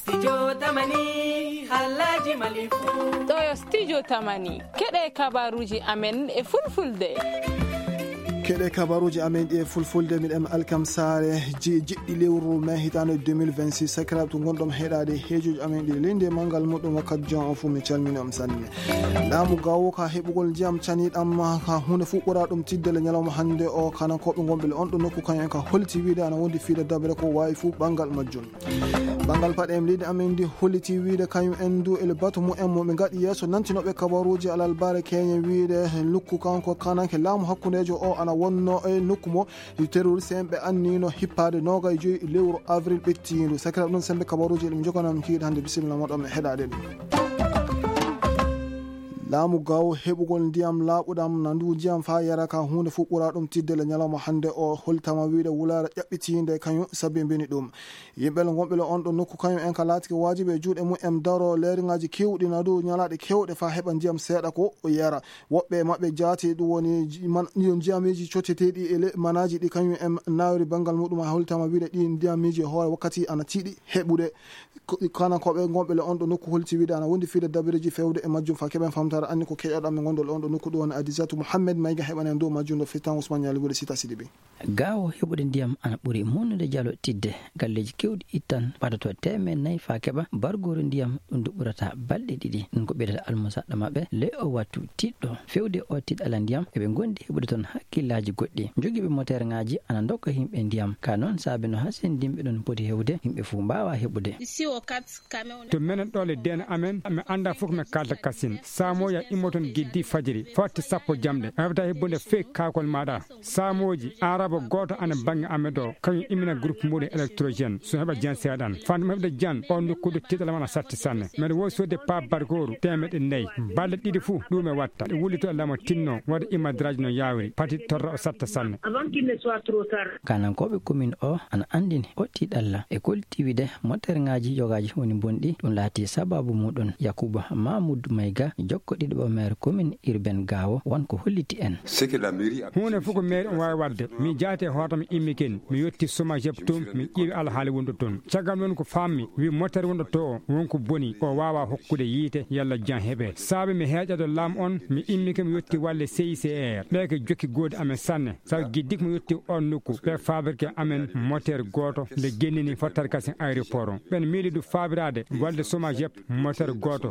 Studio Tamani Halaji Malifu ɗo Studio Tamani keɗe kabaruji amen e fulfulde. keɗe kabaruji amen e fulfulde miɗen alkam sare jiɗɗi lewru mai hitande 2026 sakiraɓe to gonɗom heɗade heejoji amen ɗi linde mangal muɗum wakkati jon on fu mi calmini on sanne laamu gawo ka heɓugol ndiyam caniɗam ka hunde fu ɓura ɗum tiddele ñalawma hande o kanan koɓe gonɓe on ɗo nokku kañum en ka holliti wiide ana wondi fiide dabre ko wawi fu ɓangal majjum ɓangal paɗe em leydi amen ndi holliti wiide kañum en du ele batu mumen moɓe gaɗi yesso nantinoɓe kabaruji alal bare keñe wiide nokku kanko kananke laamu hakkudejo o ana wonno e nokku mo terroriste en ɓe annino hippade 25 lewru avril ɓettindu sakiraɓe ɗum sembe kabaruji ɗum joganam kiiɗe hande bisimilla moɗon e heɗade ɗum laamu gaw heɓugol ndiyam laaɓuɗam nandu ndiyam fa yara ka hunde fu ɓura ɗum tiddele ñalawma hande o holtama wiide wulara ƴaɓɓitinde kañum sabi mbini ɗum yimɓel gonɓele on ɗo nokku kañum en ka laatiki wajiɓe e juuɗe mum daro leeriŋaji kewɗi nadu ñalaɗe kewɗe fa heɓa ndiyam seeɗa ko yara woɓɓe maɓɓe jaati ɗum woni ndiyamiji cotteteɗi e manaji ɗi kañum en nawri bangal muɗum ha holtama wiide ɗi ndiyamiji e hoore wakkati ana tiiɗi heɓude kana koɓe gonɓele on ɗo nokku holti wiide ana wondi fiide dabireji fewde e majjum fa keɓen famtara anni ko keƴoɗamme gondol on ɗo nokku ɗo woni Adisatu Mouhammed mayga heɓanen dow majjum ɗo Fitan Ousmane Yaligoɗe Sita Sidibe gawo heɓude ndiyam ana ɓuuri monnude jalo tidde galleji kewɗi ittan padato 400 fa keɓa bargore ndiyam ɗum du ɓurata balɗe ɗiɗi ɗum ko ɓeydata almusaɗɗo maɓɓe le o wattu tiɗɗo fewde o tiɗɗala ndiyam eɓe gondi heɓude toon hakkillaji goɗɗi joguiɓe moteur ngaji ana dokka himɓe ndiyam ka noon saabi no hasendimɓe ɗon poti hewde yimɓe fuu mbawa heɓude to menen ɗo le dena amen mi anda fof mi kalta kasine samoya immoton giddi fajiri fatti sappo jamɗe awta hebbude fe kakol maɗa samoji araba goto ana bange amen ɗo kañum immina groupe muɗum électrogène so heɓa jan seeɗan fandum heɓde jan on nokkude tiɗala mana satti sanne mbeɗa woodi sodde pa bargoru 400 balɗe ɗiɗi fuu ɗum e watta ɗe wullito lamo tinno waɗa immadraji no yawiri pati torra o satta sanne kanankoɓe commune o ana andini o tiɗalla e koltiwide moteur ngaji yogaji woni bonɗi ɗum laati sababu muɗum Yakuba Mamoudou Mayga jokko ɗiɗo maire commune urbaine gawo wonko holliti en hunde fof ko maire on wawi wadde mi jaati e hoortam immiken mi yetti chômage tum mi ƴeewi alhaali wonɗo toon caggal men ko fammi wi motere wonɗo to o wonko boni o wawa hokkude yiite yalla jan heeɓe saabi mi heeƴado laamu on mi immike mi yetti walle CICR ɓe ko jokki goodi amen sanne sabu giddik mi yetti on nokku ɓe fabrike amen moteur goto nde gennini fottata kasi aéroport on ɓen miili du fabirade walde chômage moteur goto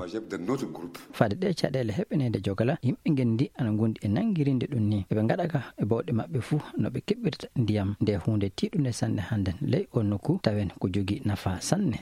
fade ɗe caɗele heɓenede jogala yimɓe gendi ana gondi e nangguirinde ɗum ni eɓe gaɗaka e bawɗe mabɓe fuu noɓe keɓɓirta ndiyam nde hunde tiɗunde sanne hannden ley on nokku tawen ko jogui nafa sanne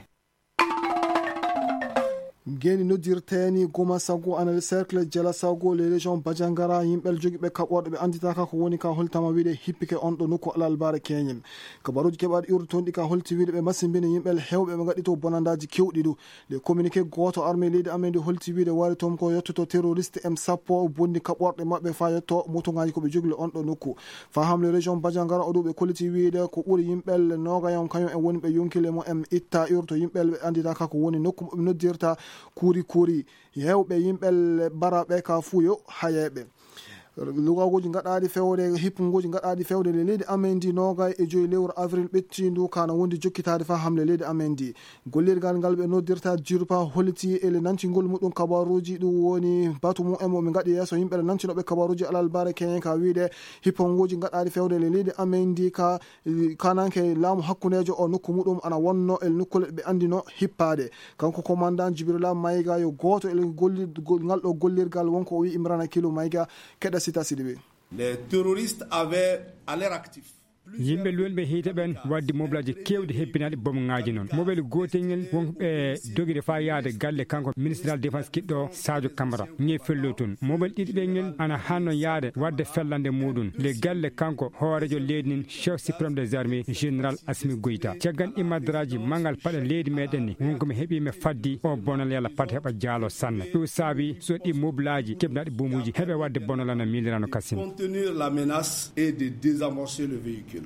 geni noddirteni goma sago ana le cercle jala sago le région Badiangara yimɓel jogiiɓe kaɓorɗe ɓe anditaka ko woni ka holtama wiide hippike on ɗo nokku alal bare keñel kabaruji keɓaɗe iwru toon ɗi ka holti wiide ɓe masimbini yimɓel hewɓe ɓe gaɗi to bonandaji kewɗi ɗu le communiqué goto armé leydi amen ndi holti wiide wari toon ko yettoto terroriste m sappo bonni kaɓorɗe mabɓe fa yetto motoŋaji koɓe jogli on ɗo nokku fa ham le région Badiangara o ɗo ɓe kolliti wiide ko ɓuuri yimɓel nogayon kañum en woni ɓe yonkile mo em itta iwru to yimɓel ɓe anditaka ko woni nokku ɓe noddirta kuuri hewɓe yimɓel baraɓe ka fuyo hayeɓe lugagoji gaɗaɗi fewde hippugoji gaɗaɗi fewde le leydi amen ndi 25 lewru avril ɓettindu kana wondi jokkitade fa hamle leydi amen ndi gollirgal ngal ɓe noddirta jirpa holliti ele nantigol muɗum kabaruji ɗum woni batu mum emo ɓe gaɗi yesso yimɓe nantinoɓe kabaruji alal bare keñen ka wiide hippongoji gaɗaɗi fewde le leydi amen ndi ka kananke laamu hakkudejo o nokku muɗum ana wonno el nokkule ɓe andino hippade kanko commandant Djibrila Mayga yo goto el ngal ɗo gollirgal wonko o wi Imrana Kilo Mayga keɗa Sita Sidibe. Les terroristes avaient à l'air actif yimɓe lolɓe hiite ɓen wadde mobilaji kewɗi hebbinaɗe bomŋaji noon mobile gotelngel wonko ɓe doguide fa yaade galle kanko ministral défense kiɗɗo Sadio Camara ñe fello toon mobile ɗiɗi ɓe ngel ana hanno yaade wadde fellande muɗum le galle kanko hoorejo leydi nin chef suprême des armées général Assimi Goïta caggal immadraji mangal paɗe leydi meɗen ni wonko mi heeɓi mi faddi o bonal yalla pat heɓa jaalo sanne ɗum saabi so ɗi mobilaji keɓnaɗe bomuji heeɓe wadde bonal ana milirano kasine contenir la menace et de désamorcer le véhicule.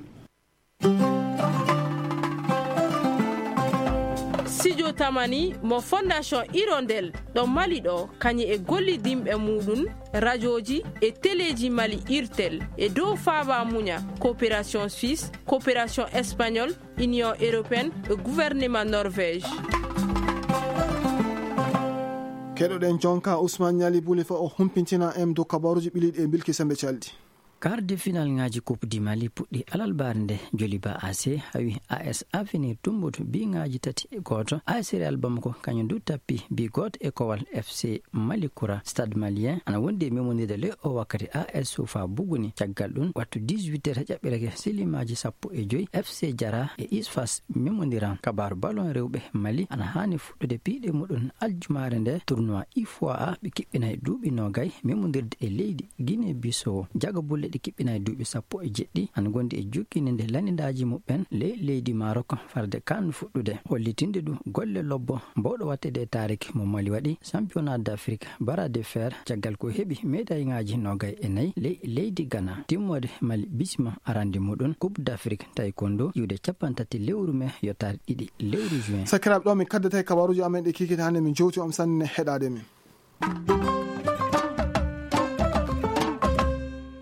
Studio Tamani mo fondation Hirondelle ɗo Mali ɗo kañi e gollidimɓe muɗum radioji e téléji Mali Irtel e dow faaba muña coopération suisse coopération espagnole union européenne e gouvernement norvège. keɗoɗen jonka Ousmane Nyali Buli fa o humpintina em dow kabaruji ɓiliɗi e bilki sembe caldi. Quart final ngaji Coupe du Mali puɗɗi alalbar nde Joliba AC hawi AS Avenir Tumbut bi ngaji tati e goto. AS Real Bamako kañum du tappi bi goto e kowal FC Malikoura. Stade Malien ana wondi e memondirde le o wakkati AS Soufa Buguni caggal ɗum wattu 18h ƴaɓɓireke silimaji 15 FC Jara e Isfas memodiran. Kabaru ballon rewɓe Mali ana hani fuɗɗude piiɗe muɗum aljumare nde tournoi IFOA ɓe kiɓɓinay duuɓi nogay memodirde e leydi Guinée Bissau. Jaga bulle ɗi kiɓɓinay duuɓi 17 ana gondi e jukkinde nde lanidaji muɓɓen leydi Maroc farde kan fuɗɗude hollitinde ɗum golle lobbo mbawɗo wattede e tariki mo Mali waɗi championnat d'Afrique bara de fer caggal ko heɓi médaille-ŋaji 24 leydi Ghana. Timmode Mali bisima arande muɗum Coupe d'Afrique taekwondo iwde 30 lewru mai yottare 2 lewru juin. Sakiraɓe ɗo mi kaddata e kabaruji amen ɗe kikiti hande min jowti am sanne heɗade min.